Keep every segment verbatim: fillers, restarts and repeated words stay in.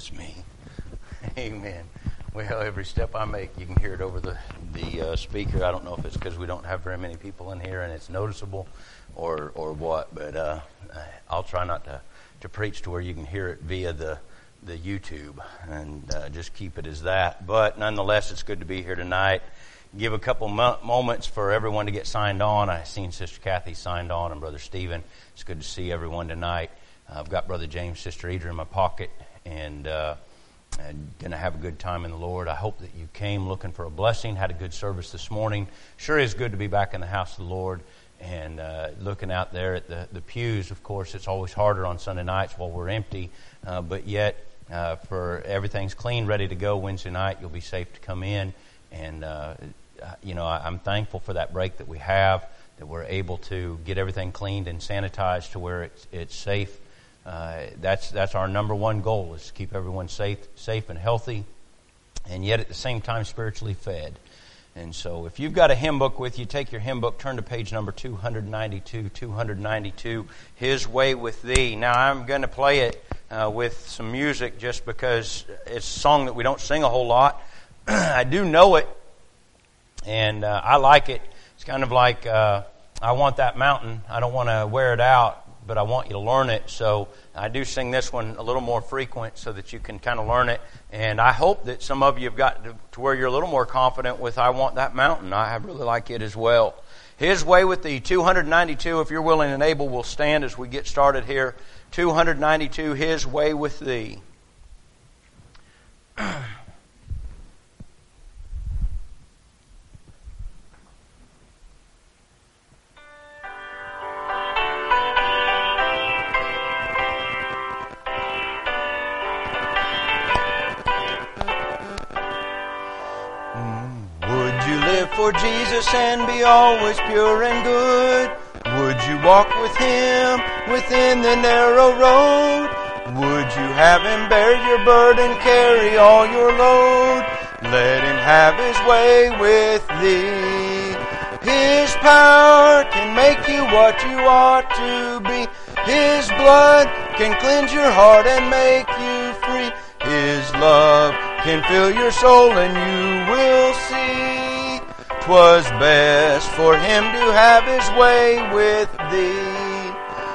That's me. Amen. Well, every step I make, you can hear it over the, the uh, speaker. I don't know if it's because we don't have very many people in here and it's noticeable or or what, but uh, I'll try not to, to preach to where you can hear it via the, the YouTube and uh, just keep it as that. But nonetheless, it's good to be here tonight. Give a couple mo- moments for everyone to get signed on. I've seen Sister Kathy signed on and Brother Stephen. It's good to see everyone tonight. Uh, I've got Brother James, Sister Adrian in my pocket, and uh, and going to have a good time in the Lord. I hope that you came looking for a blessing, had a good service this morning. Sure is good to be back in the house of the Lord. And uh, looking out there at the, the pews, of course, it's always harder on Sunday nights while we're empty. Uh, but yet, uh, for everything's clean, ready to go Wednesday night, you'll be safe to come in. And, uh, you know, I, I'm thankful for that break that we have, that we're able to get everything cleaned and sanitized to where it's, it's safe. Uh, that's that's our number one goal, is to keep everyone safe, safe and healthy, and yet at the same time spiritually fed. And so if you've got a hymn book with you, take your hymn book, turn to page number two ninety-two, two ninety-two, His Way with Thee. Now I'm going to play it uh, with some music just because it's a song that we don't sing a whole lot. I do know it, and uh, I like it. It's kind of like, uh, I want that mountain. I don't want to wear it out, but I want you to learn it. So I do sing this one a little more frequent so that you can kind of learn it. And I hope that some of you have got to, to where you're a little more confident with I Want That Mountain. I really like it as well. His Way with Thee, two ninety-two. If you're willing and able, we'll stand as we get started here. two ninety-two, His Way with Thee. For Jesus and be always pure and good? Would you walk with Him within the narrow road? Would you have Him bear your burden, carry all your load? Let Him have His way with thee. His power can make you what you ought to be. His blood can cleanse your heart and make you free. His love can fill your soul and you will see. 'Twas best for Him to have His way with thee.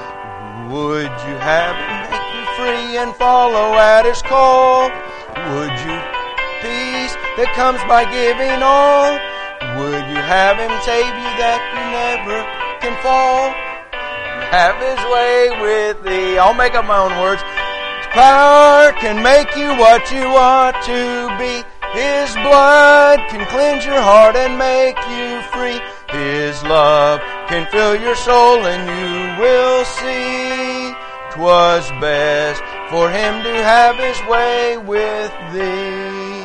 Would you have Him make you free and follow at His call? Would you peace that comes by giving all? Would you have Him save you that you never can fall? Have His way with thee. I'll make up my own words. His power can make you what you ought to be. His blood can cleanse your heart and make you free. His love can fill your soul and you will see. 'Twas best for Him to have His way with thee.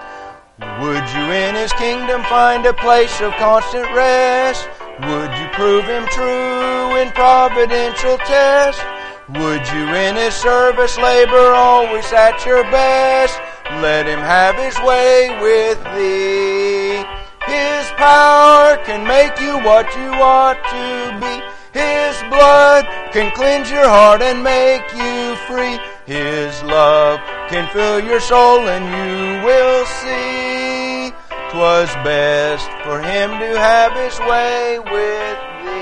Would you in His kingdom find a place of constant rest? Would you prove Him true in providential test? Would you in His service labor always at your best? Let Him have His way with thee. His power can make you what you ought to be. His blood can cleanse your heart and make you free. His love can fill your soul and you will see. 'Twas best for Him to have His way with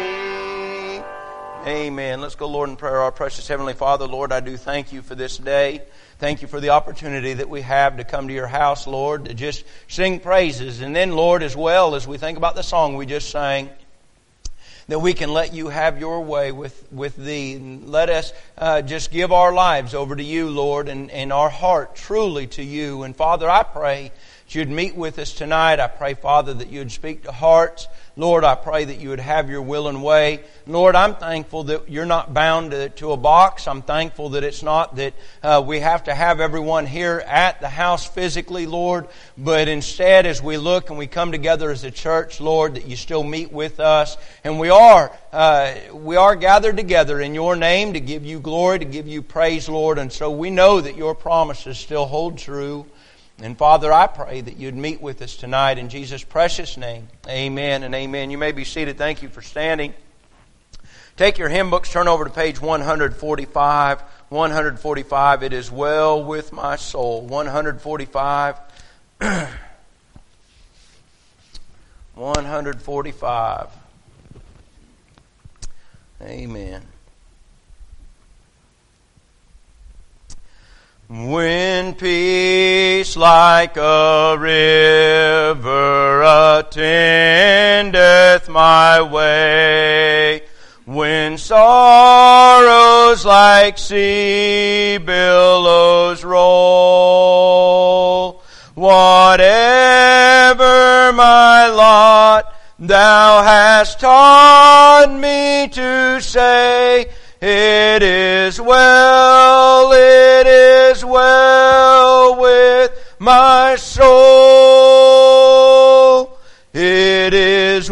thee. Amen. Let's go, Lord, in prayer. Our precious Heavenly Father, Lord, I do thank You for this day. Thank You for the opportunity that we have to come to Your house, Lord, to just sing praises. And then, Lord, as well as we think about the song we just sang, that we can let You have Your way with, with Thee. And let us uh, just give our lives over to You, Lord, and, and our heart truly to You. And Father, I pray that You'd meet with us tonight. I pray, Father, that You'd speak to hearts. Lord, I pray that You would have Your will and way. Lord, I'm thankful that You're not bound to, to a box. I'm thankful that it's not that uh, we have to have everyone here at the house physically, Lord. But instead, as we look and we come together as a church, Lord, that You still meet with us. And we are uh, we are gathered together in Your name to give You glory, to give You praise, Lord. And so we know that Your promises still hold true. And Father, I pray that You'd meet with us tonight in Jesus' precious name. Amen and amen. You may be seated. Thank you for standing. Take your hymn books, turn over to page one forty-five. one forty-five, it is well with my soul. one forty-five. one forty-five. Amen. When peace like a river attendeth my way, when sorrows like sea billows roll, whatever my lot, Thou hast taught me to say, it is well, it is well with my soul. It is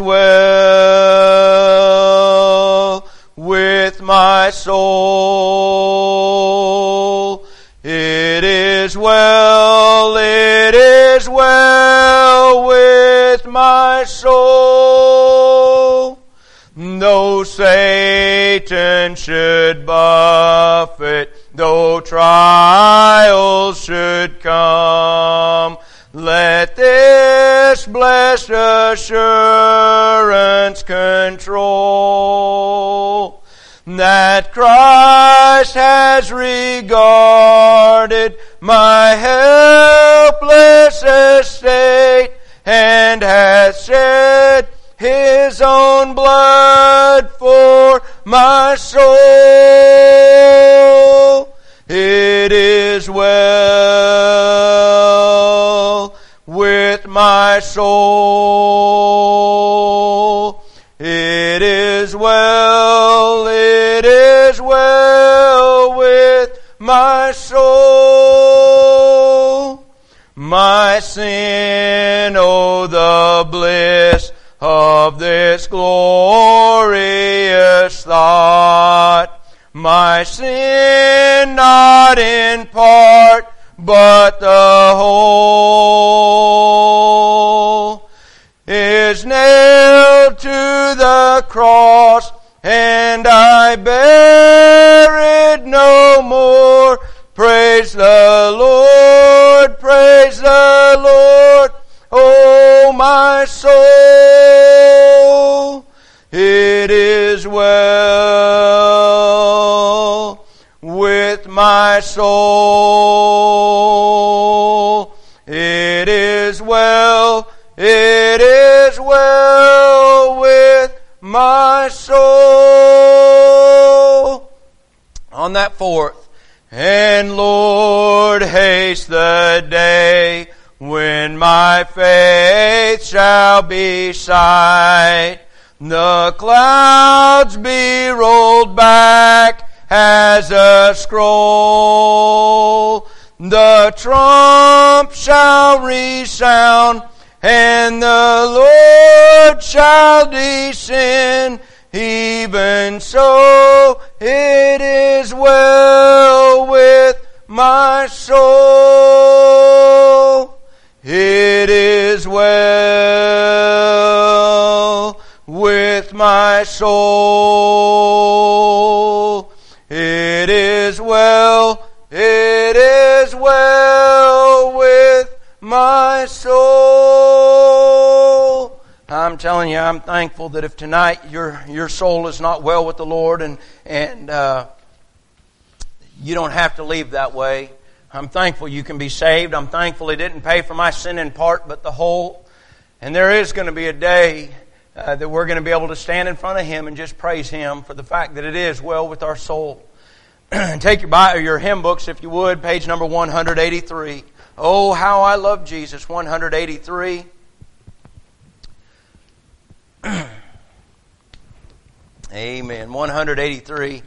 well with my soul. It is well, it is well with my soul. Though Satan should buffet, though trials should come, let this blessed assurance control, that Christ has regarded my helpless estate, and has shed His own blood for my soul. It is well with my soul. It is well, it is well with my soul. My sin, oh the bliss of this glorious thought. My sin not in part, but the whole is nailed to the cross, and I bear it no more. Praise the Lord, praise the Lord, oh my soul. It is well with my soul. It is well, it is well with my soul. On that fourth, and Lord, haste the day when my faith shall be sight, the clouds be rolled back as a scroll, the trump shall resound, and the Lord shall descend. Even so, it is well with my soul. It is well with my soul. It is well, it is well with my soul. I'm telling you, I'm thankful that if tonight your your soul is not well with the Lord, and and uh, you don't have to leave that way. I'm thankful you can be saved. I'm thankful He didn't pay for my sin in part, but the whole. And there is going to be a day uh, that we're going to be able to stand in front of Him and just praise Him for the fact that it is well with our soul. Take your Bible, your hymn books, if you would, page number one eighty-three. Oh, how I love Jesus, one eighty-three. Amen. one eighty-three.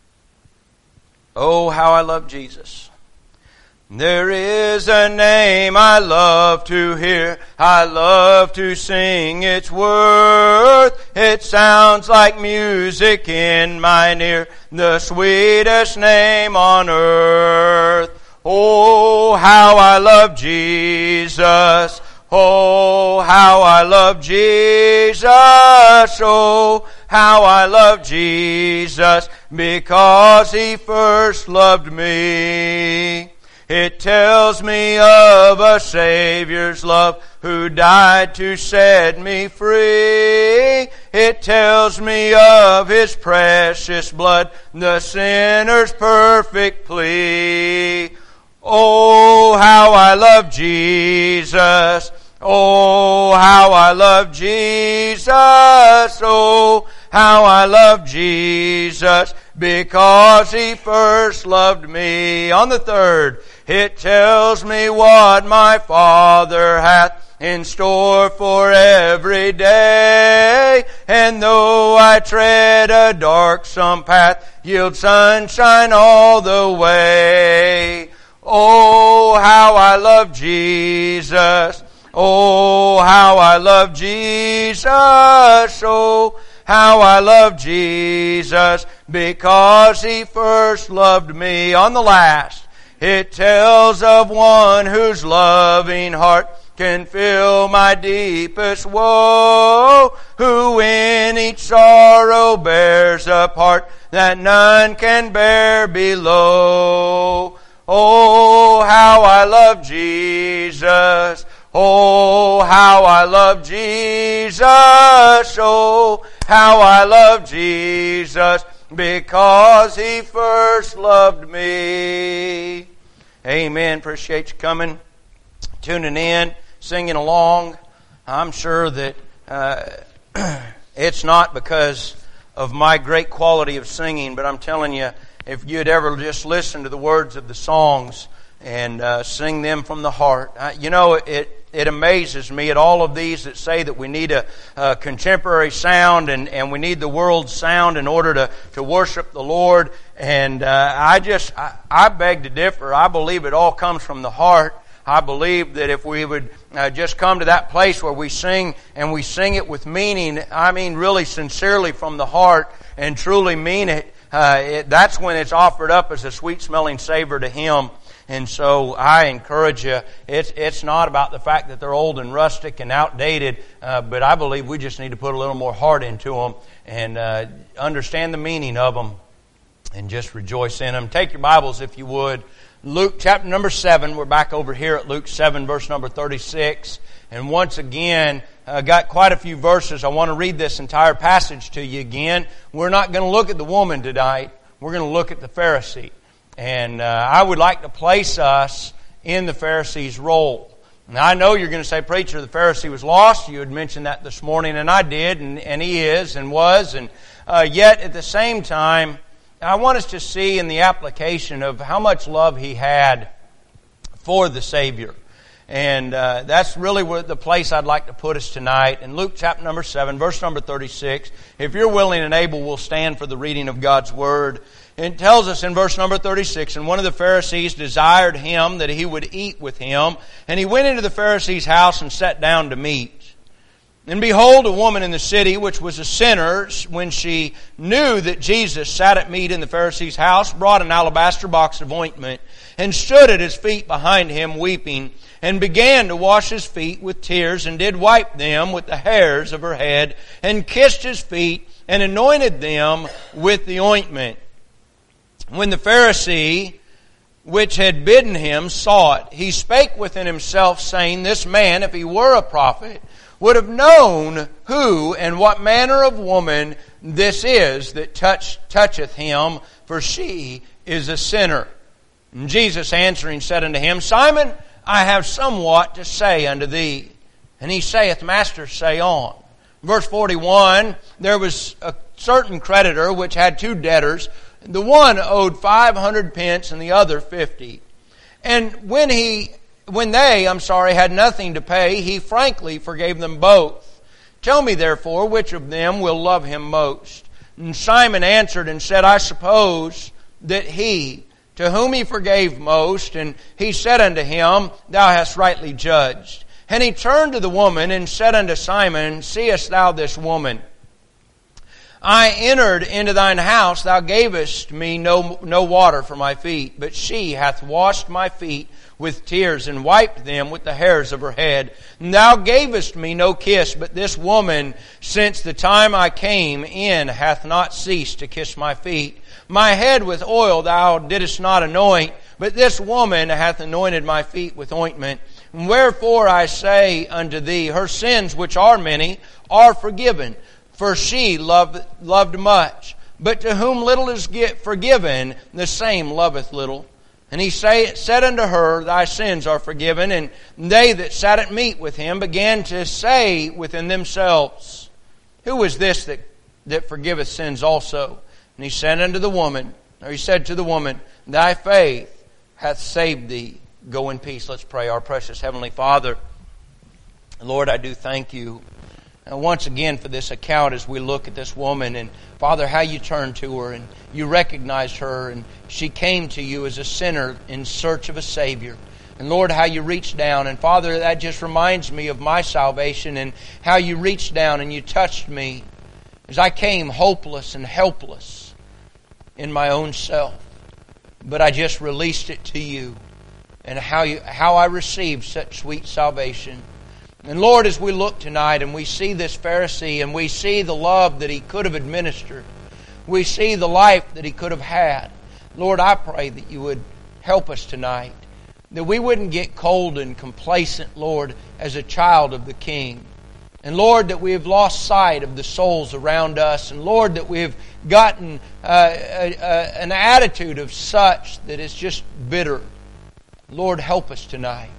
Oh, how I love Jesus. There is a name I love to hear, I love to sing its worth. It sounds like music in mine ear, the sweetest name on earth. Oh, how I love Jesus. Oh, how I love Jesus. Oh, how I love Jesus. because He first loved me. It tells me of a Savior's love who died to set me free. It tells me of His precious blood, the sinner's perfect plea. Oh, how I love Jesus. Oh, how I love Jesus. Oh, how I love Jesus, because He first loved me. On the third, it tells me what my Father hath in store for every day. And though I tread a darksome path, yield sunshine all the way. Oh, how I love Jesus. Oh, how I love Jesus. Oh, how I love Jesus, because He first loved me. On the last, it tells of one whose loving heart can fill my deepest woe, who in each sorrow bears a part that none can bear below. Oh, how I love Jesus. Oh, how I love Jesus. Oh, how I love Jesus, because He first loved me. Amen. Appreciate you coming, tuning in, singing along. I'm sure that uh, it's not because of my great quality of singing, but I'm telling you, if you'd ever just listen to the words of the songs and uh, sing them from the heart. Uh, you know, it it amazes me at all of these that say that we need a, a contemporary sound and, and we need the world's sound in order to, to worship the Lord. And uh, I just, I, I beg to differ. I believe it all comes from the heart. I believe that if we would uh, just come to that place where we sing and we sing it with meaning, I mean really sincerely from the heart and truly mean it, uh, it that's when it's offered up as a sweet-smelling savor to Him. And so I encourage you, it's it's not about the fact that they're old and rustic and outdated, uh, but I believe we just need to put a little more heart into them and uh, understand the meaning of them and just rejoice in them. Take your Bibles, if you would. Luke chapter number seven. We're back over here at Luke seven, verse number thirty-six. And once again, I uh, got quite a few verses. I want to read this entire passage to you again. We're not going to look at the woman tonight. We're going to look at the Pharisee. And uh, I would like to place us in the Pharisee's role. Now, I know you're going to say, preacher, the Pharisee was lost. You had mentioned that this morning, and I did, and, and he is and was. And uh, yet, at the same time, I want us to see in the application of how much love he had for the Savior. And uh, that's really where the place I'd like to put us tonight. In Luke chapter number seven, verse number thirty-six. If you're willing and able, we'll stand for the reading of God's Word. It tells us in verse number thirty-six, and one of the Pharisees desired him that he would eat with him. And he went into the Pharisee's house and sat down to meat. And behold, a woman in the city, which was a sinner, when she knew that Jesus sat at meat in the Pharisee's house, brought an alabaster box of ointment, and stood at His feet behind Him weeping, and began to wash His feet with tears, and did wipe them with the hairs of her head, and kissed His feet, and anointed them with the ointment. When the Pharisee, which had bidden him, saw it, he spake within himself, saying, This man, if he were a prophet, would have known who and what manner of woman this is that touch, toucheth him, for she is a sinner. And Jesus answering said unto him, Simon, I have somewhat to say unto thee. And he saith, Master, say on. Verse forty-one, there was a certain creditor which had two debtors. The one owed five hundred pence and the other fifty. And when he, when they, I'm sorry, had nothing to pay, he frankly forgave them both. Tell me therefore, which of them will love him most? And Simon answered and said, I suppose that he, to whom he forgave most, and he said unto him, Thou hast rightly judged. And he turned to the woman and said unto Simon, Seest thou this woman? I entered into thine house, thou gavest me no, no water for my feet, but she hath washed my feet with tears and wiped them with the hairs of her head. And thou gavest me no kiss, but this woman, since the time I came in, hath not ceased to kiss my feet. My head with oil thou didst not anoint, but this woman hath anointed my feet with ointment. And wherefore I say unto thee, her sins, which are many, are forgiven. For she loved, loved much. But to whom little is forgiven, the same loveth little. And he say, said unto her, thy sins are forgiven. And they that sat at meat with him began to say within themselves, who is this that, that forgiveth sins also? And he said unto the woman, or he said to the woman, thy faith hath saved thee. Go in peace. Let's pray. Our precious Heavenly Father, Lord, I do thank you and once again for this account as we look at this woman, and Father, how you turned to her and you recognized her, and she came to you as a sinner in search of a Savior. And Lord, how you reached down, and Father, that just reminds me of my salvation and how you reached down and you touched me as I came hopeless and helpless in my own self. But I just released it to you, and how you, how I received such sweet salvation. And Lord, as we look tonight and we see this Pharisee and we see the love that he could have administered, we see the life that he could have had, Lord, I pray that you would help us tonight, that we wouldn't get cold and complacent, Lord, as a child of the King. And Lord, that we have lost sight of the souls around us. And Lord, that we have gotten uh, a, a, an attitude of such that is just bitter. Lord, help us tonight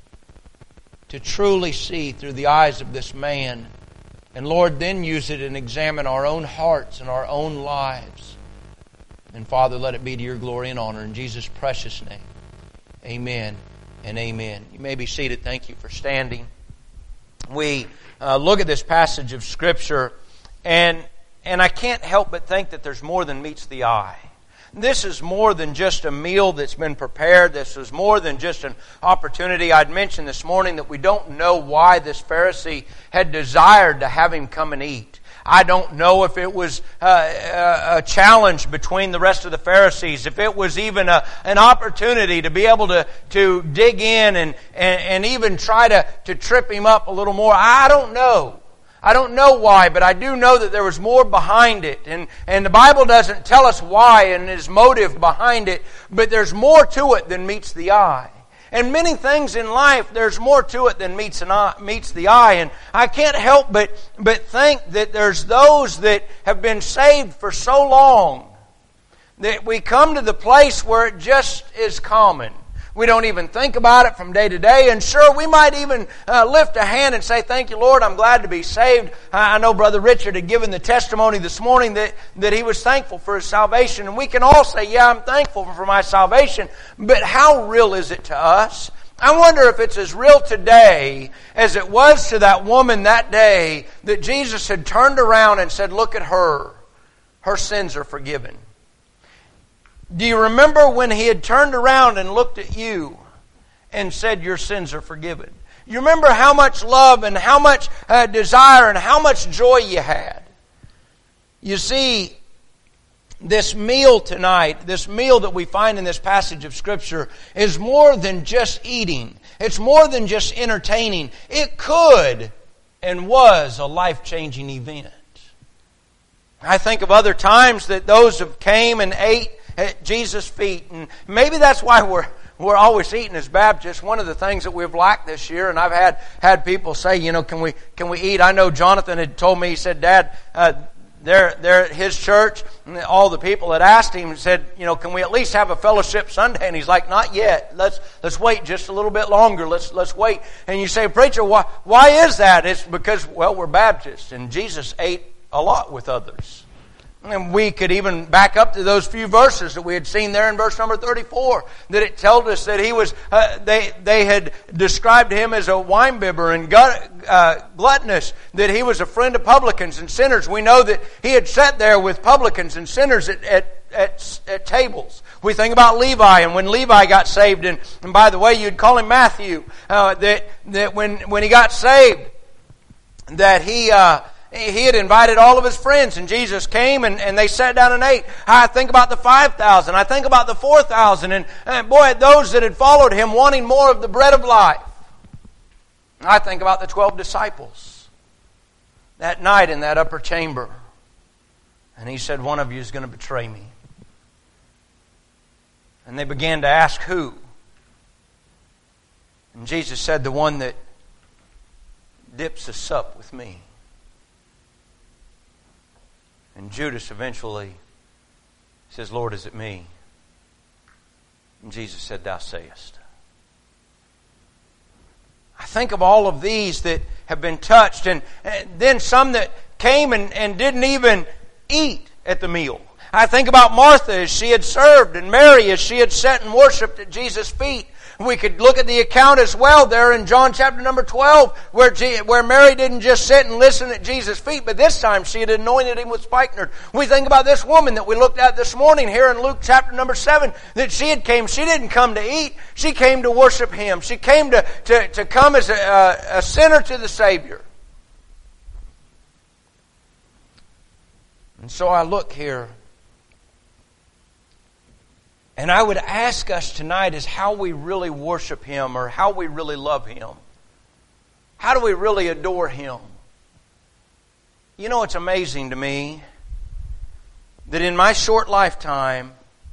to truly see through the eyes of this man. And Lord, then use it and examine our own hearts and our own lives. And Father, let it be to your glory and honor. In Jesus' precious name, amen and amen. You may be seated. Thank you for standing. We uh, look at this passage of Scripture, and, and I can't help but think that there's more than meets the eye. This is more than just a meal that's been prepared. This is more than just an opportunity. I'd mentioned this morning that we don't know why this Pharisee had desired to have him come and eat. I don't know if it was a, a challenge between the rest of the Pharisees, if it was even a, an opportunity to be able to, to dig in and, and, and even try to, to trip him up a little more. I don't know. I don't know why, but I do know that there was more behind it. And, and the Bible doesn't tell us why and his motive behind it, but there's more to it than meets the eye. And many things in life, there's more to it than meets, an eye, meets the eye. And I can't help but, but think that there's those that have been saved for so long that we come to the place where it just is common. We don't even think about it from day to day. And sure, we might even uh, lift a hand and say, thank you, Lord, I'm glad to be saved. I know Brother Richard had given the testimony this morning that, that he was thankful for his salvation. And we can all say, yeah, I'm thankful for my salvation. But how real is it to us? I wonder if it's as real today as it was to that woman that day that Jesus had turned around and said, look at her. Her sins are forgiven. Do you remember when he had turned around and looked at you and said, your sins are forgiven? You remember how much love and how much uh, desire and how much joy you had? You see, this meal tonight, this meal that we find in this passage of Scripture is more than just eating. It's more than just entertaining. It could and was a life-changing event. I think of other times that those who came and ate at Jesus' feet, and maybe that's why we're we're always eating as Baptists. One of the things that we've lacked this year, and I've had had people say, you know, can we can we eat? I know Jonathan had told me, he said, Dad, uh, they're they're at his church, and all the people had asked him, said, you know, can we at least have a fellowship Sunday? And he's like, not yet. Let's let's wait just a little bit longer. Let's let's wait. And you say, preacher, why why is that? It's because, well, we're Baptists, and Jesus ate a lot with others. And we could even back up to those few verses that we had seen there in verse number thirty-four, that it told us that he was, uh, they they had described him as a winebibber and gut, uh, gluttonous, that he was a friend of publicans and sinners. We know that he had sat there with publicans and sinners at, at, at, at tables. We think about Levi, and when Levi got saved, and, and by the way, you'd call him Matthew, uh, that, that when, when he got saved, that he... Uh, he had invited all of his friends, and Jesus came and, and they sat down and ate. I think about the five thousand. I think about the four thousand. And, and boy, those that had followed him wanting more of the bread of life. I think about the twelve disciples that night in that upper chamber. And he said, one of you is going to betray me. And they began to ask who. And Jesus said, the one that dips a sup with me. And Judas eventually says, Lord, is it me? And Jesus said, thou sayest. I think of all of these that have been touched, and, and then some that came and, and didn't even eat at the meal. I think about Martha as she had served, and Mary as she had sat and worshipped at Jesus' feet. We could look at the account as well there in John chapter number twelve, where G- where Mary didn't just sit and listen at Jesus' feet, but this time she had anointed him with spikenard. We think about this woman that we looked at this morning here in Luke chapter number seven, that she had came. She didn't come to eat. She came to worship him. She came to, to, to come as a, a sinner to the Savior. And so I look here, and I would ask us tonight is how we really worship him, or how we really love him. How do we really adore him? You know, it's amazing to me that in my short lifetime,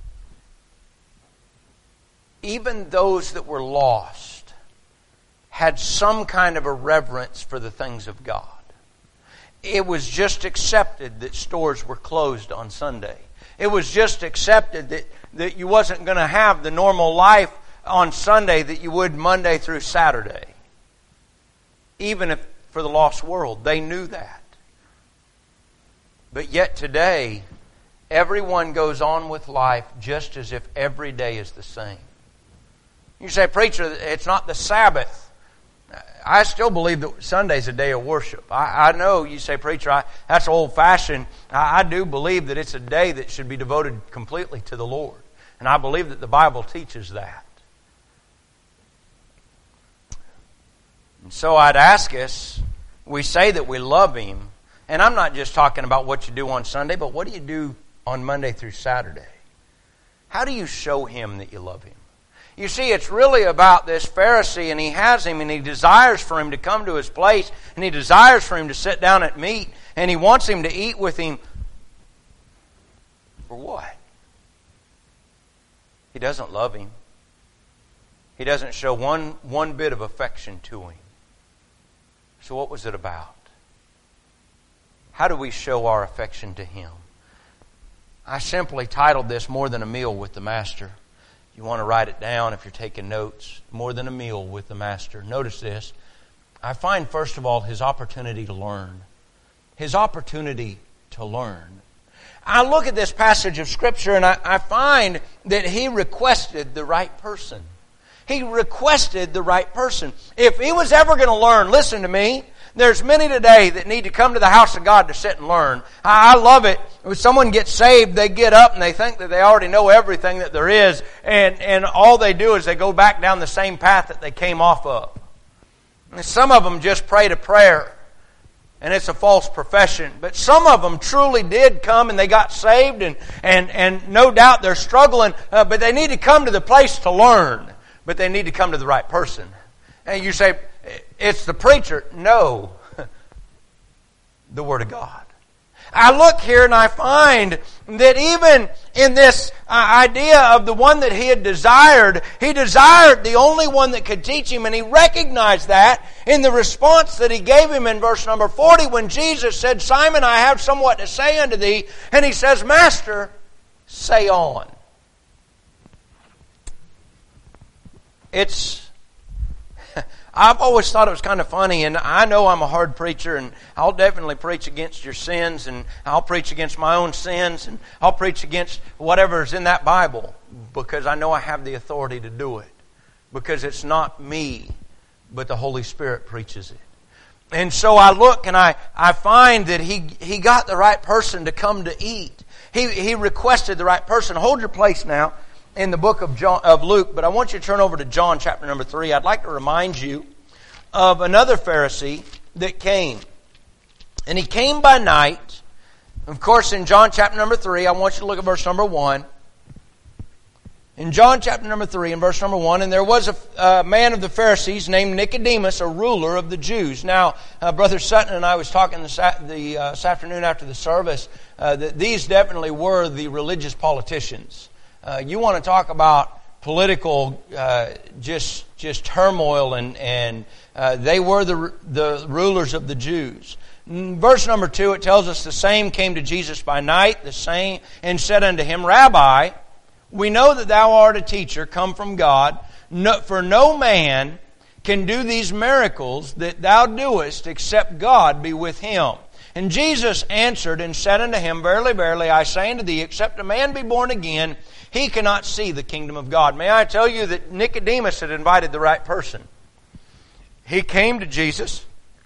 even those that were lost had some kind of a reverence for the things of God. It was just accepted that stores were closed on Sunday. It was just accepted that, that you wasn't going to have the normal life on Sunday that you would Monday through Saturday. Even if for the lost world, they knew that. But yet today, everyone goes on with life just as if every day is the same. You say, preacher, it's not the Sabbath. I still believe that Sunday's a day of worship. I, I know you say, preacher, I, that's old-fashioned. I, I do believe that it's a day that should be devoted completely to the Lord. And I believe that the Bible teaches that. And so I'd ask us, we say that we love him. And I'm not just talking about what you do on Sunday, but what do you do on Monday through Saturday? How do you show him that you love him? You see, it's really about this Pharisee, and he has him, and he desires for him to come to his place, and he desires for him to sit down at meat, and he wants him to eat with him. For what? He doesn't love him. He doesn't show one, one bit of affection to him. So what was it about? How do we show our affection to him? I simply titled this, More Than a Meal with the Master. You want to write it down if you're taking notes. More than a meal with the Master. Notice this. I find, first of all, his opportunity to learn. His opportunity to learn. I look at this passage of Scripture and I, I find that he requested the right person. He requested the right person. If he was ever going to learn, listen to me, there's many today that need to come to the house of God to sit and learn. I, I love it. When someone gets saved, they get up and they think that they already know everything that there is. And, and all they do is they go back down the same path that they came off of. And some of them just prayed a prayer. And it's a false profession. But some of them truly did come and they got saved. And, and, and no doubt they're struggling. Uh, but they need to come to the place to learn. But they need to come to the right person. And you say, it's the preacher. No. The Word of God. I look here and I find that even in this idea of the one that he had desired, he desired the only one that could teach him, and he recognized that in the response that he gave him in verse number forty when Jesus said, Simon, I have somewhat to say unto thee. And he says, Master, say on. It's I've always thought it was kind of funny, and I know I'm a hard preacher, and I'll definitely preach against your sins, and I'll preach against my own sins, and I'll preach against whatever's in that Bible, because I know I have the authority to do it. Because it's not me, but the Holy Spirit preaches it. And so I look and I, I find that he, he got the right person to come to eat. He, he requested the right person. Hold your place now in the book of John, of Luke, but I want you to turn over to John chapter number three. I'd like to remind you of another Pharisee that came. And he came by night. Of course, in John chapter number three, I want you to look at verse number one. In John chapter number three, in verse number one, and there was a uh, man of the Pharisees named Nicodemus, a ruler of the Jews. Now, uh, Brother Sutton and I was talking this, the, uh, this afternoon after the service uh, that these definitely were the religious politicians. Uh, you want to talk about political uh, just just turmoil, and and uh, they were the the rulers of the Jews. In verse number two, it tells us the same came to Jesus by night, the same, and said unto him, Rabbi, we know that thou art a teacher come from God, no, for no man can do these miracles that thou doest except God be with him. And Jesus answered and said unto him, Verily, verily, I say unto thee, except a man be born again, he cannot see the kingdom of God. May I tell you that Nicodemus had invited the right person. He came to Jesus.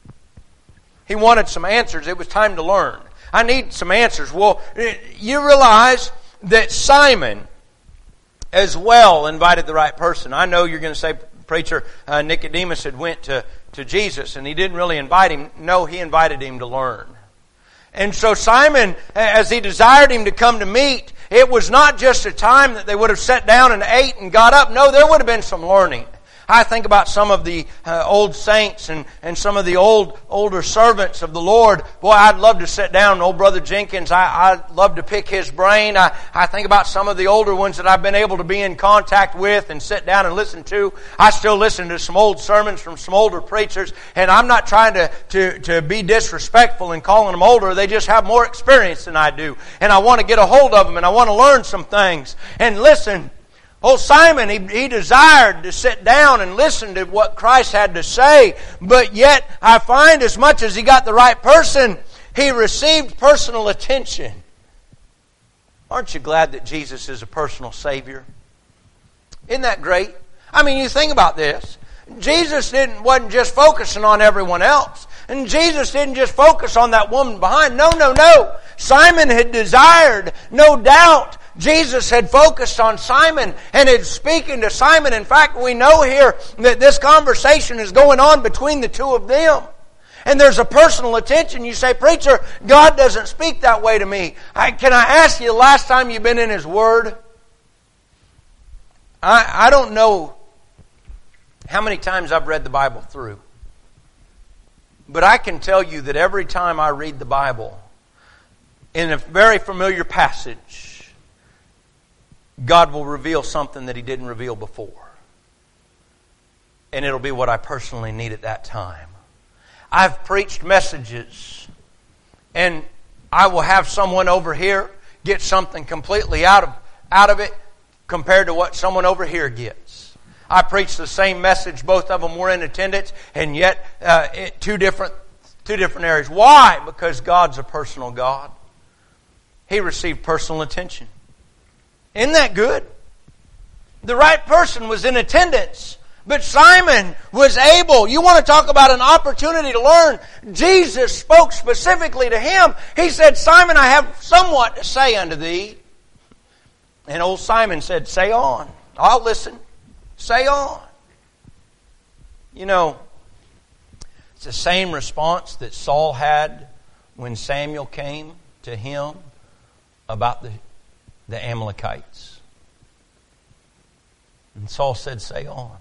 He wanted some answers. It was time to learn. I need some answers. Well, you realize that Simon as well invited the right person. I know you're going to say, preacher, uh, Nicodemus had went to, to Jesus and he didn't really invite him. No, he invited him to learn. And so Simon, as he desired him to come to meet, it was not just a time that they would have sat down and ate and got up. No, there would have been some learning. I think about some of the uh, old saints and, and some of the old older servants of the Lord. Boy, I'd love to sit down. Old Brother Jenkins, I, I'd love to pick his brain. I, I think about some of the older ones that I've been able to be in contact with and sit down and listen to. I still listen to some old sermons from some older preachers, and I'm not trying to, to, to be disrespectful in calling them older. They just have more experience than I do. And I want to get a hold of them, and I want to learn some things. And listen, old Simon, he, he desired to sit down and listen to what Christ had to say, but yet I find as much as he got the right person, he received personal attention. Aren't you glad that Jesus is a personal Savior? Isn't that great? I mean, you think about this. Jesus didn't wasn't just focusing on everyone else. And Jesus didn't just focus on that woman behind. No, no, no. Simon had desired, no doubt, Jesus had focused on Simon and is speaking to Simon. In fact, we know here that this conversation is going on between the two of them. And there's a personal attention. You say, preacher, God doesn't speak that way to me. I, can I ask you the last time you've been in His Word? I, I don't know how many times I've read the Bible through. But I can tell you that every time I read the Bible, in a very familiar passage, God will reveal something that He didn't reveal before. And it'll be what I personally need at that time. I've preached messages, and I will have someone over here get something completely out of, out of it compared to what someone over here gets. I preached the same message, both of them were in attendance, and yet uh, it, two different two different areas. Why? Because God's a personal God. He received personal attention. Isn't that good? The right person was in attendance, but Simon was able. You want to talk about an opportunity to learn? Jesus spoke specifically to him. He said, Simon, I have somewhat to say unto thee. And old Simon said, say on. I'll listen. Say on. You know, it's the same response that Saul had when Samuel came to him about the, the Amalekites. And Saul said, say on.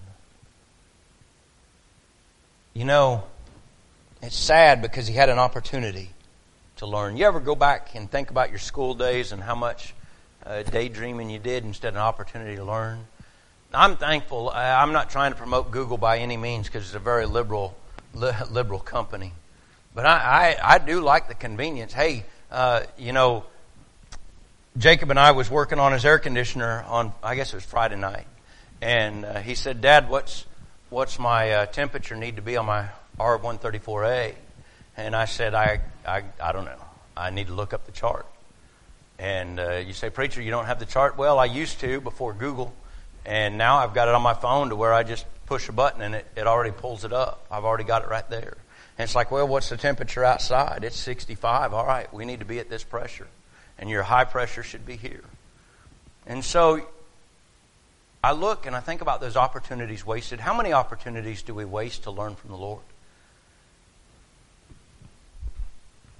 You know, it's sad because he had an opportunity to learn. You ever go back and think about your school days and how much uh, daydreaming you did instead of an opportunity to learn? I'm thankful. I'm not trying to promote Google by any means because it's a very liberal li- liberal company. But I, I, I do like the convenience. Hey, uh, you know, Jacob and I was working on his air conditioner on, I guess it was Friday night. And uh, he said, Dad, what's what's my uh, temperature need to be on my R one thirty-four A? And I said, I, I, I don't know. I need to look up the chart. And uh, you say, Preacher, you don't have the chart? Well, I used to before Google. And now I've got it on my phone to where I just push a button and it, it already pulls it up. I've already got it right there. And it's like, well, what's the temperature outside? It's sixty-five. All right, we need to be at this pressure. And your high pressure should be here. And so I look and I think about those opportunities wasted. How many opportunities do we waste to learn from the Lord?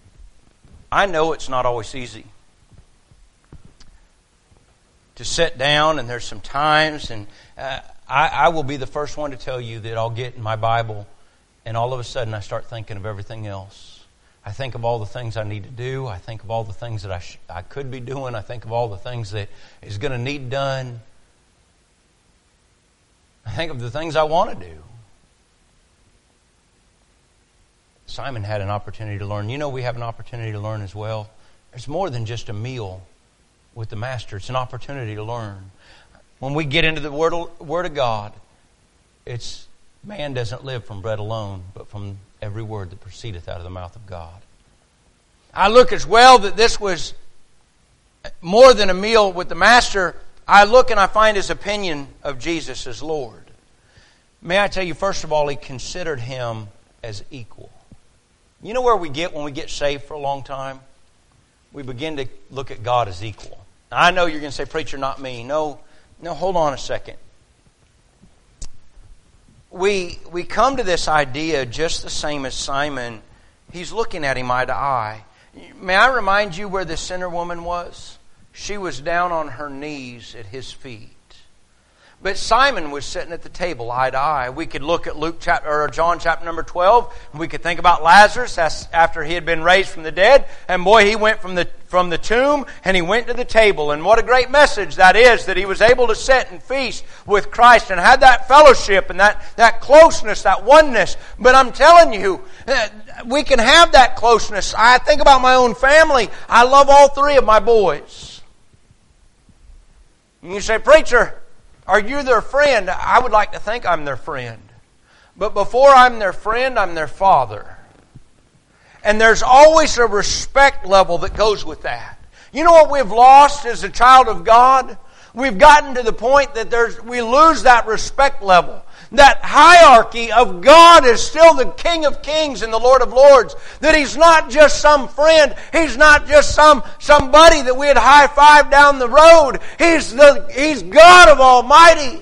I know it's not always easy to sit down, and there's some times, and uh, I, I will be the first one to tell you that I'll get in my Bible, and all of a sudden I start thinking of everything else. I think of all the things I need to do. I think of all the things that I sh- I could be doing. I think of all the things that is going to need done. I think of the things I want to do. Simon had an opportunity to learn. You know, we have an opportunity to learn as well. There's more than just a meal with the Master. It's an opportunity to learn. When we get into the Word of, Word of God, it's man doesn't live from bread alone, but from every word that proceedeth out of the mouth of God. I look as well that this was more than a meal with the Master. I look and I find his opinion of Jesus as Lord. May I tell you, first of all, he considered him as equal. You know where we get when we get saved for a long time? We begin to look at God as equal. Now, I know you're going to say, preacher, not me. No, no, hold on a second. We we come to this idea just the same as Simon. He's looking at him eye to eye. May I remind you where the sinner woman was? She was down on her knees at his feet. But Simon was sitting at the table eye to eye. We could look at Luke chapter or John chapter number twelve, and we could think about Lazarus after he had been raised from the dead. And boy, he went from the from the tomb and he went to the table. And what a great message that is, that he was able to sit and feast with Christ and had that fellowship and that, that closeness, that oneness. But I'm telling you, we can have that closeness. I think about my own family. I love all three of my boys. And you say, preacher, are you their friend? I would like to think I'm their friend. But before I'm their friend, I'm their father. And there's always a respect level that goes with that. You know what we've lost as a child of God? We've gotten to the point that there's we lose that respect level. That hierarchy of God is still the King of Kings and the Lord of Lords. That He's not just some friend. He's not just some somebody that we'd high five down the road. He's the He's God of Almighty.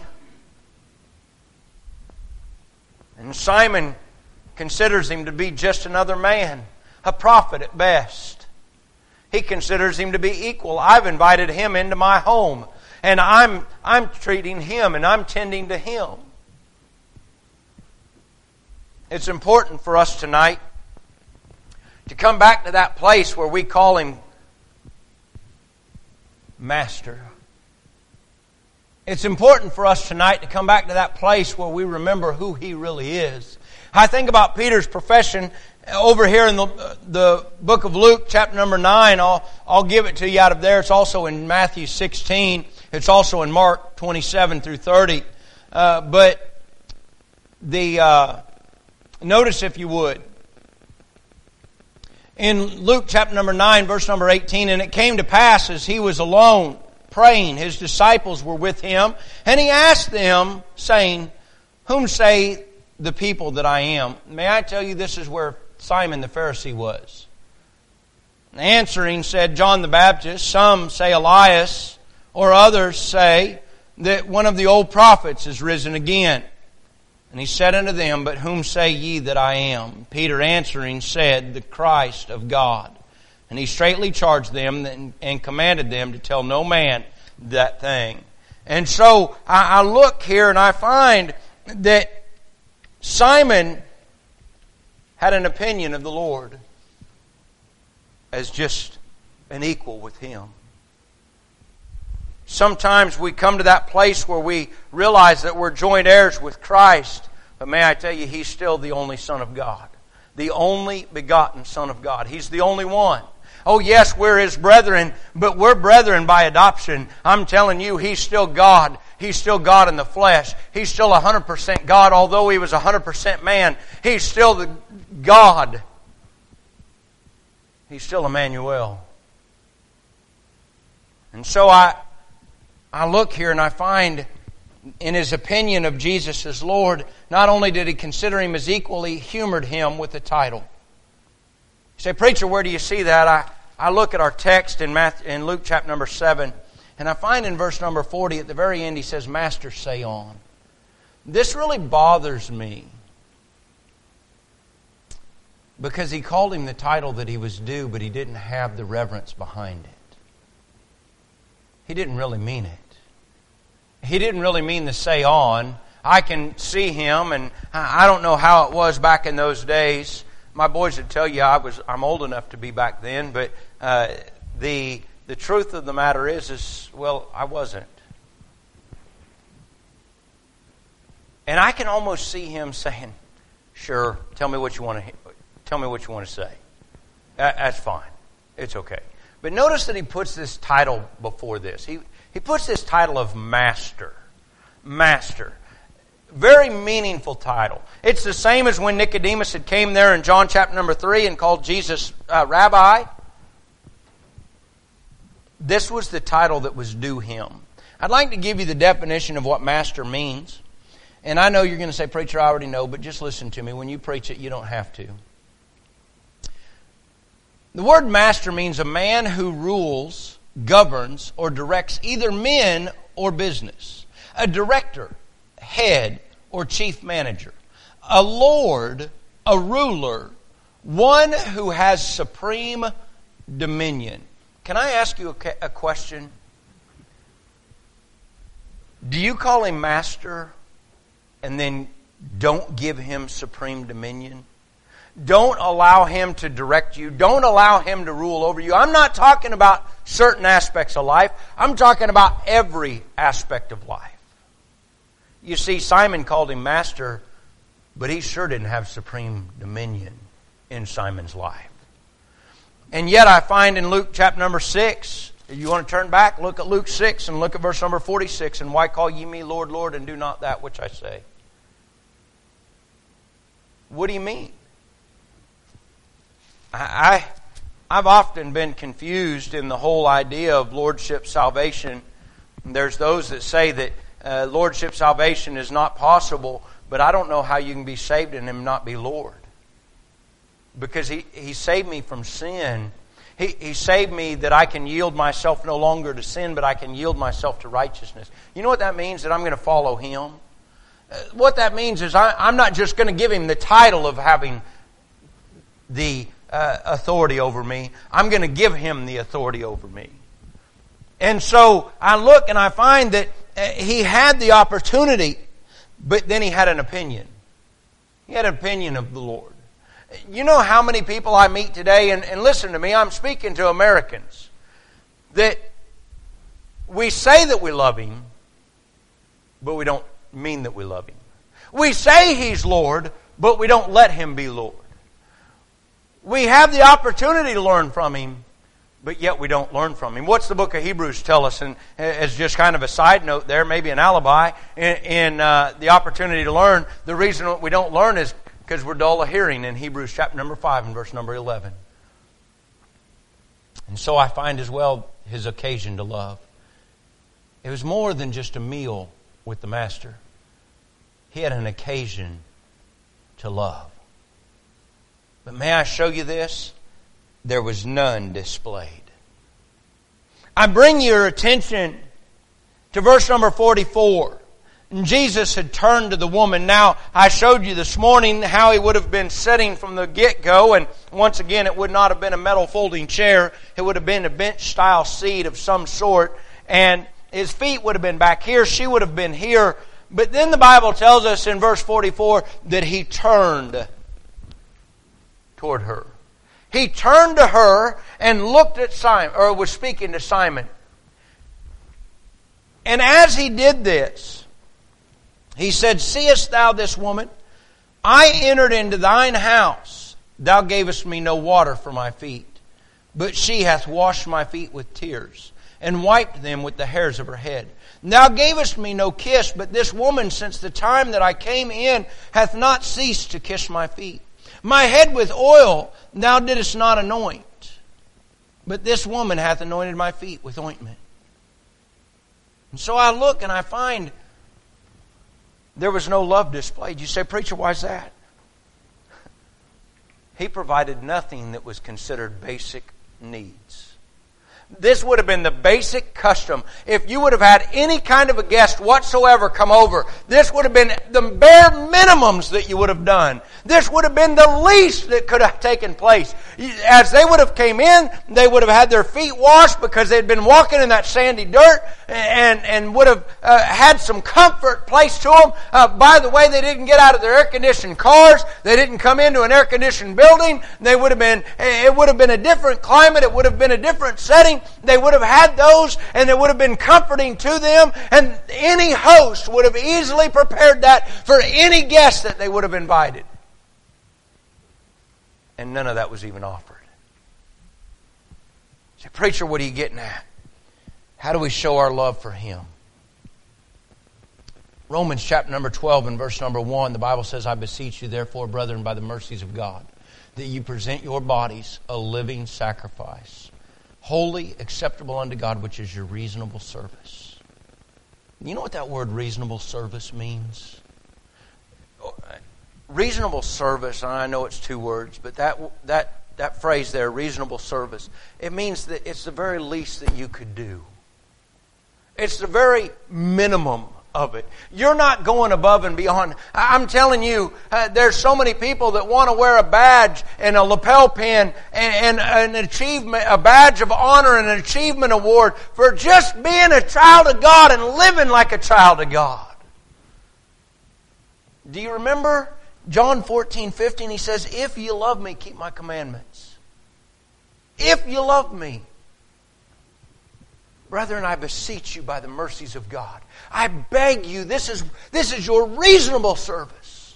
And Simon considers him to be just another man, a prophet at best. He considers him to be equal. I've invited him into my home, and I'm I'm treating him and I'm tending to him. It's important for us tonight to come back to that place where we call Him Master. It's important for us tonight to come back to that place where we remember who He really is. I think about Peter's profession over here in the, the book of Luke, chapter number nine. I'll, I'll give it to you out of there. It's also in Matthew sixteen. It's also in Mark twenty-seven through thirty. Uh, but the... Uh, Notice, if you would, in Luke chapter number nine, verse number eighteen, and it came to pass as he was alone praying, his disciples were with him, and he asked them, saying, whom say the people that I am? May I tell you, this is where Simon the Pharisee was. Answering said, John the Baptist, some say Elias, or others say that one of the old prophets is risen again. And he said unto them, but whom say ye that I am? Peter answering said, the Christ of God. And he straitly charged them and commanded them to tell no man that thing. And so I look here and I find that Simon had an opinion of the Lord as just an equal with Him. Sometimes we come to that place where we realize that we're joint heirs with Christ. But may I tell you, He's still the only Son of God. The only begotten Son of God. He's the only one. Oh yes, we're His brethren, but we're brethren by adoption. I'm telling you, He's still God. He's still God in the flesh. He's still one hundred percent God, although He was one hundred percent man. He's still the God. He's still Emmanuel. And so I... I look here and I find in his opinion of Jesus as Lord, not only did he consider him as equal, he humored him with the title. You say, preacher, where do you see that? I, I look at our text in, Matthew, in Luke chapter number seven, and I find in verse number forty at the very end he says, Master, say on. This really bothers me. Because he called him the title that he was due, but he didn't have the reverence behind it. He didn't really mean it. He didn't really mean the say on. I can see him, and I don't know how it was back in those days. My boys would tell you I was I'm old enough to be back then, but uh, the the truth of the matter is, is well, I wasn't. And I can almost see him saying, "Sure, tell me what you want to tell me what you want to say. That, that's fine. It's okay." But notice that he puts this title before this. He he puts this title of Master. Master. Very meaningful title. It's the same as when Nicodemus had came there in John chapter number three and called Jesus uh, Rabbi. This was the title that was due him. I'd like to give you the definition of what master means. And I know you're going to say, "Preacher, I already know," but just listen to me. When you preach it, you don't have to. The word master means a man who rules, governs, or directs either men or business. A director, head, or chief manager. A lord, a ruler, one who has supreme dominion. Can I ask you a, a question? Do you call him master and then don't give him supreme dominion? Don't allow him to direct you. Don't allow him to rule over you. I'm not talking about certain aspects of life. I'm talking about every aspect of life. You see, Simon called him master, but he sure didn't have supreme dominion in Simon's life. And yet I find in Luke chapter number six, if you want to turn back, look at Luke six and look at verse number forty-six. "And why call ye me Lord, Lord, and do not that which I say?" What do you mean? I, I've often been confused in the whole idea of lordship salvation. There's those that say that uh, lordship salvation is not possible, but I don't know how you can be saved and him not be Lord. Because he, he saved me from sin. He, he saved me that I can yield myself no longer to sin, but I can yield myself to righteousness. You know what that means? That I'm going to follow him. Uh, what that means is I, I'm not just going to give him the title of having the Uh, authority over me. I'm going to give him the authority over me. And so I look and I find that uh, he had the opportunity, but then he had an opinion. He had an opinion of the Lord. You know how many people I meet today, and, and listen to me, I'm speaking to Americans, that we say that we love him, but we don't mean that we love him. We say he's Lord, but we don't let him be Lord. We have the opportunity to learn from him, but yet we don't learn from him. What's the book of Hebrews tell us? And as just kind of a side note there, maybe an alibi, in, in uh, the opportunity to learn, the reason we don't learn is because we're dull of hearing in Hebrews chapter number five and verse number eleven. And so I find as well his occasion to love. It was more than just a meal with the Master. He had an occasion to love. But may I show you this? There was none displayed. I bring your attention to verse number forty-four. And Jesus had turned to the woman. Now, I showed you this morning how he would have been sitting from the get-go. And once again, it would not have been a metal folding chair. It would have been a bench-style seat of some sort. And his feet would have been back here. She would have been here. But then the Bible tells us in verse forty-four that he turned toward her. He turned to her and looked at Simon, or was speaking to Simon. And as he did this, he said, "Seest thou this woman? I entered into thine house. Thou gavest me no water for my feet, but she hath washed my feet with tears, and wiped them with the hairs of her head. Thou gavest me no kiss, but this woman, since the time that I came in, hath not ceased to kiss my feet. My head with oil thou didst not anoint, but this woman hath anointed my feet with ointment." And so I look and I find there was no love displayed. You say, "Preacher, why is that?" He provided nothing that was considered basic needs. This would have been the basic custom. If you would have had any kind of a guest whatsoever come over, this would have been the bare minimums that you would have done. This would have been the least that could have taken place. As they would have came in, they would have had their feet washed because they'd been walking in that sandy dirt, and, and would have uh, had some comfort placed to them. Uh, by the way, they didn't get out of their air-conditioned cars. They didn't come into an air-conditioned building. They would have been, it would have been a different climate. It would have been a different setting. They would have had those, and it would have been comforting to them, and any host would have easily prepared that for any guest that they would have invited. And none of that was even offered. Say, preacher, what are you getting at? How do we show our love for Him? Romans chapter number twelve and verse number one, the Bible says, I beseech you therefore, brethren, by the mercies of God, that you present your bodies a living sacrifice, holy, acceptable unto God, which is your reasonable service. You know what that word reasonable service means? Reasonable service, and I know it's two words, but that that that phrase there, reasonable service, it means that it's the very least that you could do. It's the very minimum of it. You're not going above and beyond. I'm telling you, uh, there's so many people that want to wear a badge and a lapel pin and, and an achievement, a badge of honor and an achievement award for just being a child of God and living like a child of God. Do you remember John fourteen fifteen? He says, if you love me, keep my commandments. If you love me. Brethren, I beseech you by the mercies of God. I beg you, this is, this is your reasonable service.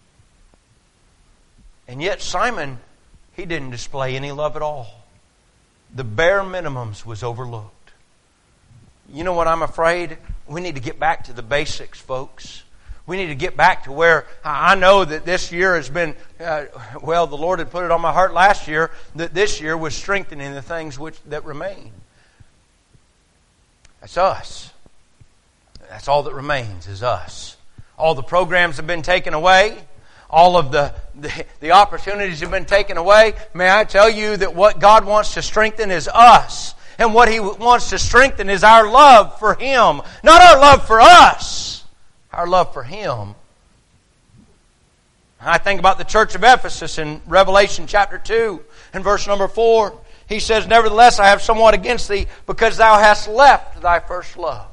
And yet Simon, he didn't display any love at all. The bare minimums was overlooked. You know what I'm afraid? We need to get back to the basics, folks. We need to get back to where I know that this year has been, uh, well, the Lord had put it on my heart last year, that this year was strengthening the things which that remain. That's us. That's all that remains is us. All the programs have been taken away. All of the, the, the opportunities have been taken away. May I tell you that what God wants to strengthen is us. And what He wants to strengthen is our love for Him. Not our love for us. Our love for Him. I think about the church of Ephesus in Revelation chapter two and verse number four. He says, nevertheless, I have somewhat against thee, because thou hast left thy first love.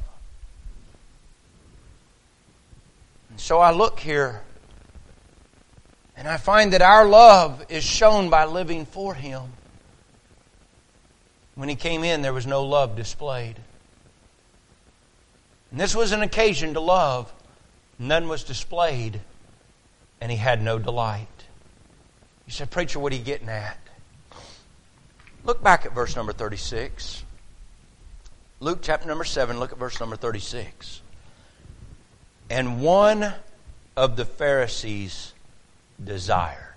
And so I look here, and I find that our love is shown by living for Him. When He came in, there was no love displayed. And this was an occasion to love. None was displayed, and He had no delight. You said, preacher, what are you getting at? Look back at verse number thirty-six. Luke chapter number seven, look at verse number thirty-six. And one of the Pharisees desired.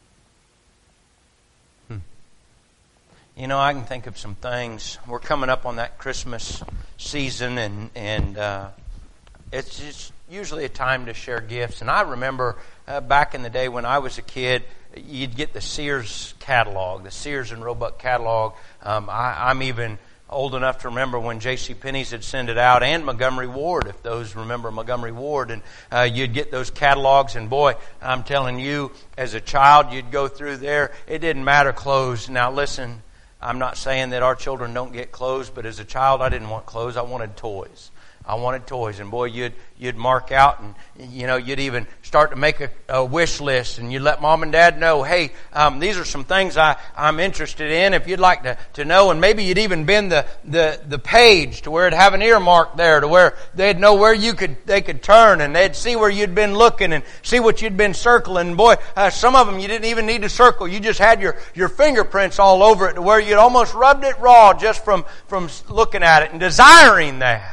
Hmm. You know, I can think of some things. We're coming up on that Christmas season, and, and uh, it's just usually a time to share gifts. And I remember uh, back in the day when I was a kid, you'd get the Sears catalog, the Sears and Roebuck catalog. Um, I, I'm even old enough to remember when J C Penney's had sent it out, and Montgomery Ward, if those remember Montgomery Ward. And uh, you'd get those catalogs, and boy, I'm telling you, as a child, you'd go through there. It didn't matter clothes. Now listen, I'm not saying that our children don't get clothes, but as a child, I didn't want clothes. I wanted toys. I wanted toys, and boy, you'd you'd mark out, and you know you'd even start to make a, a wish list, and you'd let mom and dad know, hey, um, these are some things I I'm interested in. If you'd like to, to know, and maybe you'd even bend the, the the page to where it'd have an earmark there, to where they'd know where you could they could turn, and they'd see where you'd been looking and see what you'd been circling. And boy, uh, some of them you didn't even need to circle; you just had your your fingerprints all over it, to where you'd almost rubbed it raw just from from looking at it and desiring that.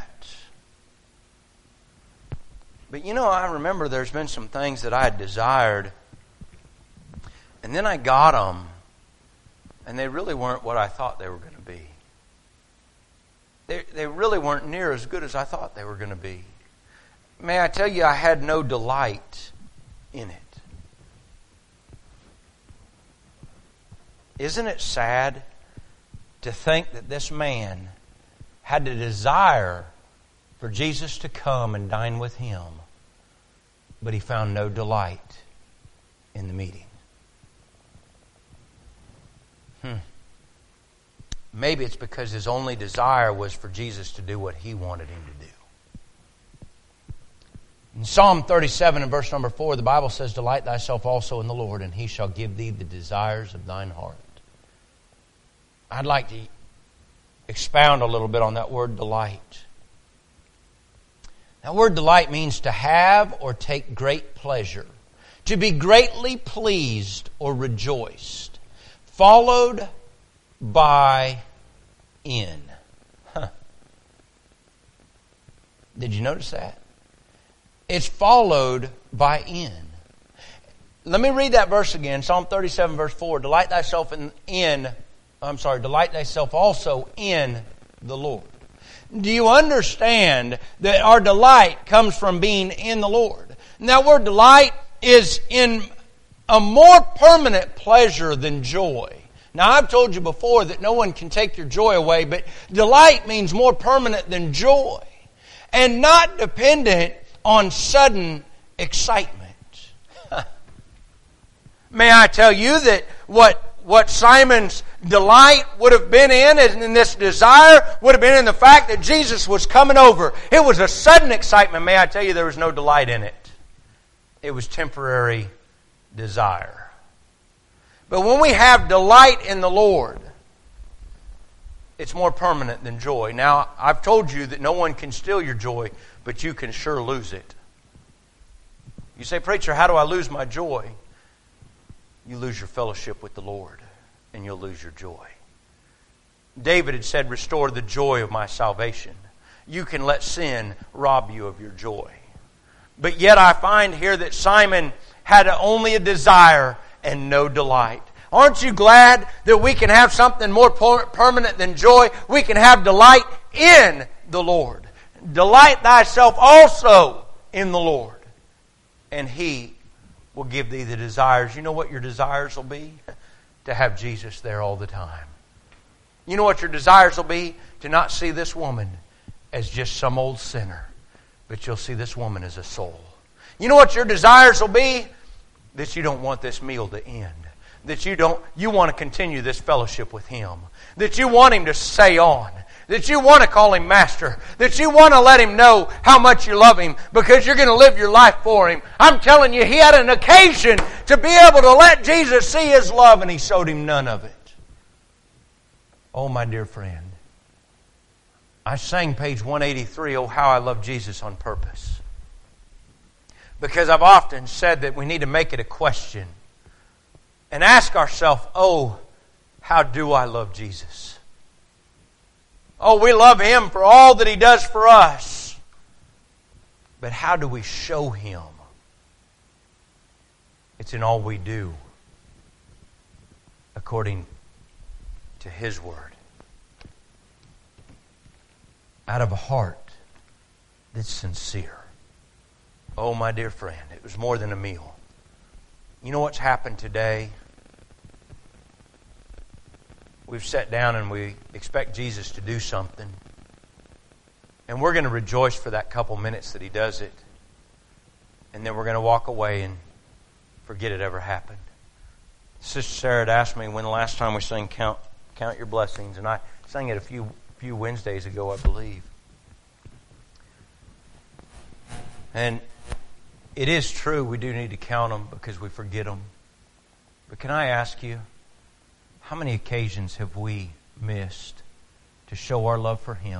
But you know, I remember there's been some things that I had desired, and then I got them, and they really weren't what I thought they were going to be. They, they really weren't near as good as I thought they were going to be. May I tell you, I had no delight in it. Isn't it sad to think that this man had a desire for Jesus to come and dine with him, but he found no delight in the meeting. Hmm. Maybe it's because his only desire was for Jesus to do what he wanted him to do. In Psalm thirty-seven and verse number four, the Bible says, "Delight thyself also in the Lord, and he shall give thee the desires of thine heart." I'd like to expound a little bit on that word delight. That word delight means to have or take great pleasure, to be greatly pleased or rejoiced, followed by in. Huh. Did you notice that? It's followed by in. Let me read that verse again. Psalm thirty-seven verse four. Delight thyself in, in I'm sorry, delight thyself also in the Lord. Do you understand that our delight comes from being in the Lord? And that word delight is in a more permanent pleasure than joy. Now, I've told you before that no one can take your joy away, but delight means more permanent than joy and not dependent on sudden excitement. May I tell you that what What Simon's delight would have been in, and this desire would have been in the fact that Jesus was coming over. It was a sudden excitement. May I tell you, there was no delight in it. It was temporary desire. But when we have delight in the Lord, it's more permanent than joy. Now, I've told you that no one can steal your joy, but you can sure lose it. You say, "Preacher, how do I lose my joy?" You lose your fellowship with the Lord, and you'll lose your joy. David had said, "Restore the joy of my salvation." You can let sin rob you of your joy. But yet I find here that Simon had only a desire and no delight. Aren't you glad that we can have something more permanent than joy? We can have delight in the Lord. Delight thyself also in the Lord, and He will give thee the desires. You know what your desires will be? To have Jesus there all the time. You know what your desires will be? To not see this woman as just some old sinner, but you'll see this woman as a soul. You know what your desires will be? That you don't want this meal to end. That you don't, you want to continue this fellowship with Him. That you want Him to stay on. That you want to call Him Master. That you want to let Him know how much you love Him because you're going to live your life for Him. I'm telling you, he had an occasion to be able to let Jesus see His love, and He showed him none of it. Oh, my dear friend. I sang page one eighty-three, "Oh, how I love Jesus," on purpose. Because I've often said that we need to make it a question and ask ourselves, oh, how do I love Jesus? Oh, we love Him for all that He does for us. But how do we show Him? It's in all we do, according to His Word. Out of a heart that's sincere. Oh, my dear friend, it was more than a meal. You know what's happened today? We've sat down and we expect Jesus to do something. And we're going to rejoice for that couple minutes that He does it. And then we're going to walk away and forget it ever happened. Sister Sarah had asked me when the last time we sang Count, Count Your Blessings. And I sang it a few, few Wednesdays ago, I believe. And it is true, we do need to count them because we forget them. But can I ask you, how many occasions have we missed to show our love for Him?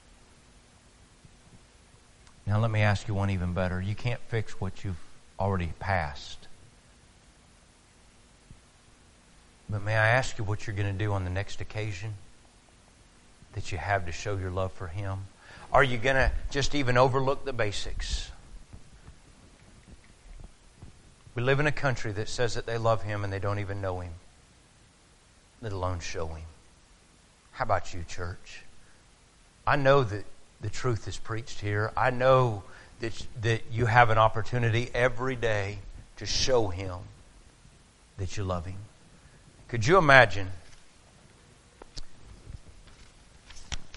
Now let me ask you one even better. You can't fix what you've already passed. But may I ask you what you're going to do on the next occasion that you have to show your love for Him? Are you going to just even overlook the basics? We live in a country that says that they love Him and they don't even know Him, let alone show Him. How about you, church? I know that the truth is preached here. I know that, that you have an opportunity every day to show Him that you love Him. Could you imagine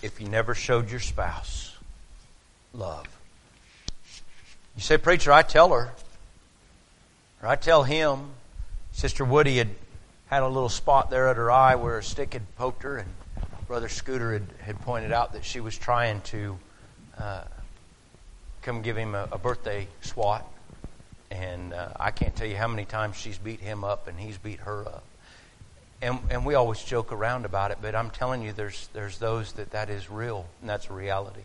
if you never showed your spouse love. You say, preacher, I tell her, or I tell him. Sister Woody had had a little spot there at her eye where a stick had poked her, and Brother Scooter had, had pointed out that she was trying to uh, come give him a, a birthday swat. And uh, I can't tell you how many times she's beat him up and he's beat her up. And and we always joke around about it, but I'm telling you, there's there's those that that is real, and that's a reality.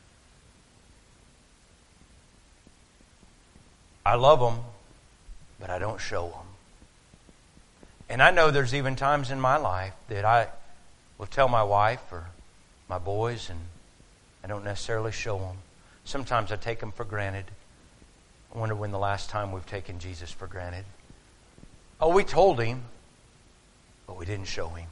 I love them, but I don't show them. And I know there's even times in my life that I will tell my wife or my boys, and I don't necessarily show them. Sometimes I take them for granted. I wonder when the last time we've taken Jesus for granted. Oh, we told him, but we didn't show him.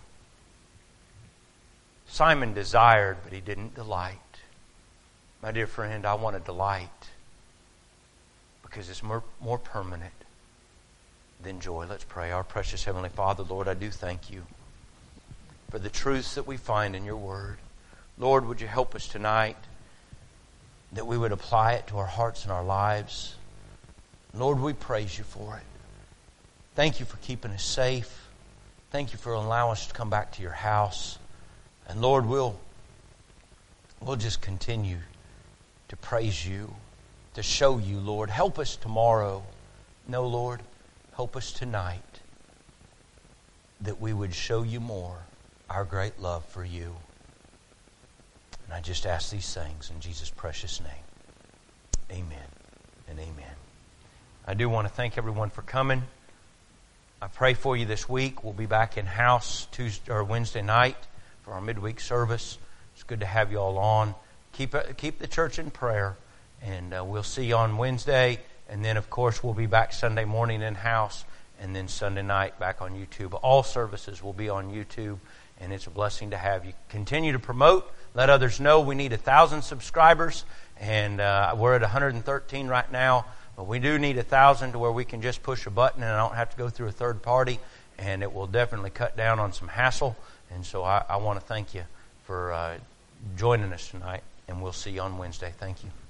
Simon desired, but he didn't delight. My dear friend, I want to delight because it's more, more permanent than joy. Let's pray. Our precious Heavenly Father, Lord, I do thank you for the truths that we find in your word. Lord, would you help us tonight that we would apply it to our hearts and our lives. Lord, we praise you for it. Thank you for keeping us safe. Thank you for allowing us to come back to your house. And Lord, we'll, we'll just continue to praise you, to show you, Lord. Help us tomorrow. No, Lord, help us tonight that we would show you more our great love for you. And I just ask these things in Jesus' precious name. Amen and amen. I do want to thank everyone for coming. I pray for you this week. We'll be back in house Tuesday or Wednesday night for our midweek service. It's good to have you all on. Keep keep the church in prayer, and uh, we'll see you on Wednesday. And then, of course, we'll be back Sunday morning in house, and then Sunday night back on YouTube. All services will be on YouTube, and it's a blessing to have you. Continue to promote. Let others know we need a thousand subscribers, and uh, we're at one hundred thirteen right now. But we do need a thousand to where we can just push a button and I don't have to go through a third party, and it will definitely cut down on some hassle. And so I, I want to thank you for uh, joining us tonight, and we'll see you on Wednesday. Thank you.